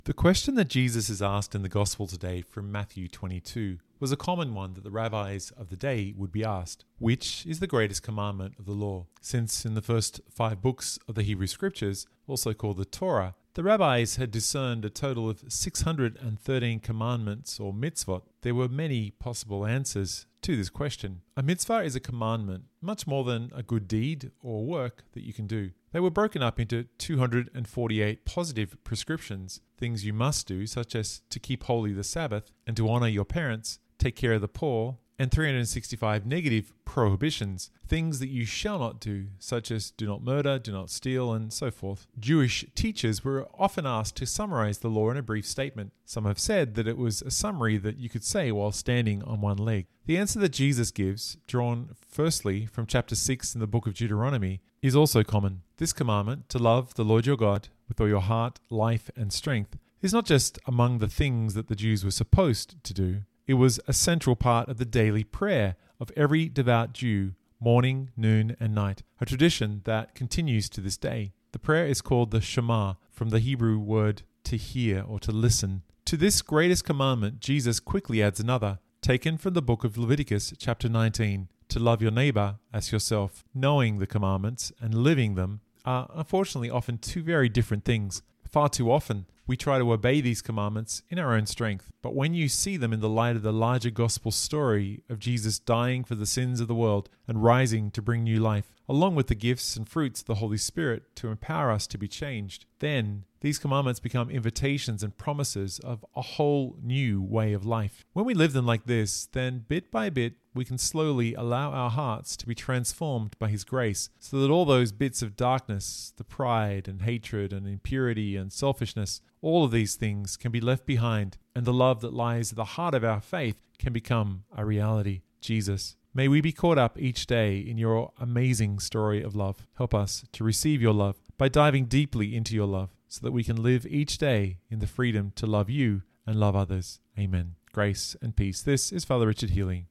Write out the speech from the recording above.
The question that Jesus is asked in the Gospel today from Matthew 22 was a common one that the rabbis of the day would be asked. Which is the greatest commandment of the law? Since in the first 5 books of the Hebrew Scriptures, also called the Torah, the rabbis had discerned a total of 613 commandments or mitzvot. There were many possible answers to this question. A mitzvah is a commandment, much more than a good deed or work that you can do. They were broken up into 248 positive prescriptions, things you must do, such as to keep holy the Sabbath and to honor your parents, take care of the poor, and 365 negative prohibitions, things that you shall not do, such as do not murder, do not steal, and so forth. Jewish teachers were often asked to summarize the law in a brief statement. Some have said that it was a summary that you could say while standing on one leg. The answer that Jesus gives, drawn firstly from chapter 6 in the book of Deuteronomy, is also common. This commandment, to love the Lord your God with all your heart, life, and strength, is not just among the things that the Jews were supposed to do. It was a central part of the daily prayer of every devout Jew, morning, noon, and night, a tradition that continues to this day. The prayer is called the Shema, from the Hebrew word to hear or to listen. To this greatest commandment, Jesus quickly adds another, taken from the book of Leviticus, chapter 19, to love your neighbor as yourself. Knowing the commandments and living them are unfortunately often two very different things. Far too often, we try to obey these commandments in our own strength. But when you see them in the light of the larger gospel story of Jesus dying for the sins of the world and rising to bring new life, along with the gifts and fruits of the Holy Spirit to empower us to be changed, then these commandments become invitations and promises of a whole new way of life. When we live them like this, then bit by bit, we can slowly allow our hearts to be transformed by His grace, so that all those bits of darkness, the pride and hatred and impurity and selfishness, all of these things can be left behind, and the love that lies at the heart of our faith can become a reality. Jesus, may we be caught up each day in your amazing story of love. Help us to receive your love by diving deeply into your love, so that we can live each day in the freedom to love you and love others. Amen. Grace and peace. This is Father Richard Healy.